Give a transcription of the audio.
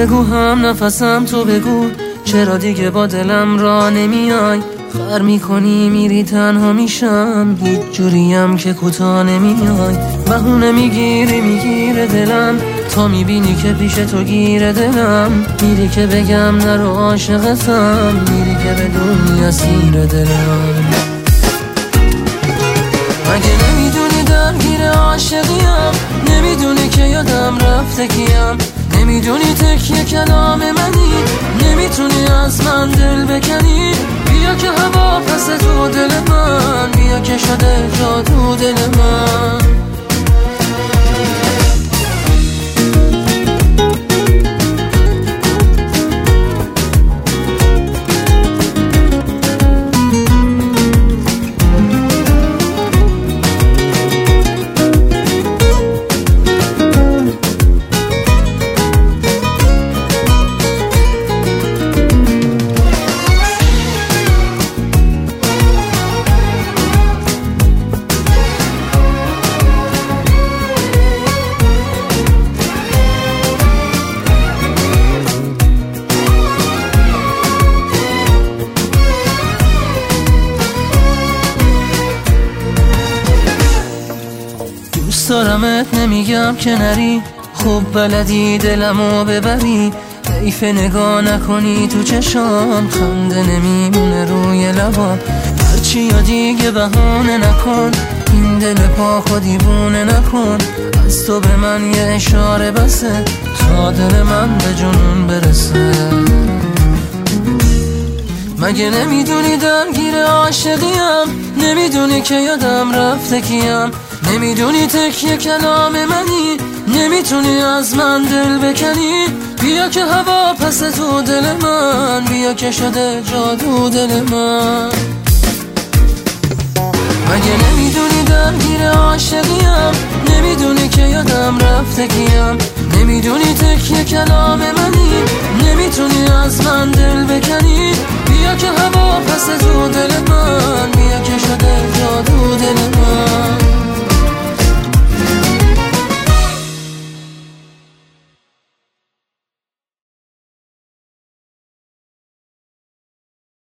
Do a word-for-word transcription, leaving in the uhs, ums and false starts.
بگو هم نفسم تو بگو، چرا دیگه با دلم را نمیای؟ خر میکنی میری تنها میشم، هیچ جوریم که کوتا نمیای. بهونه میگیری میگیره دلم، تا میبینی که پیش تو گیره دلم. میری که بگم نرو عاشقتم، میری که بدونی اسیر دلم. مگه نمیدونی درگیر عاشقیم؟ نمیدونی که یادم رفته کیم؟ نمیدونی تکیه کلام منی؟ نمیتونی از من دل بکنی؟ بیا که هوا پس تو دل من، بیا که شده جادو دل من. دوست دارمت نمیگم که نری، خوب بلدی دلمو ببری. حیف نگاه نکنی تو چشام، خنده نمیمونه روی لبام. هرچی یا دیگه بهانه نکن، این دل پا خودیبونه نکن. از تو به من یه اشاره بسه، تا دل من به جنون برسه. مگه نمیدونی درگیر عاشقیم؟ نمیدونی که یادم رفته کیم؟ نمیدونی تکیه کلام منی؟ نمیتونی از من دل بکنی؟ بیا که هوا پس تو دل من، بیا که شده جادو دل من. مگه نمیدونی درگیر عاشقیم؟ نمیدونی که یادم رفته کیم؟ نمیدونی تکیه کلام منی؟ نمیتونی از من دل بکنی؟ بیا که هوا پس تو دل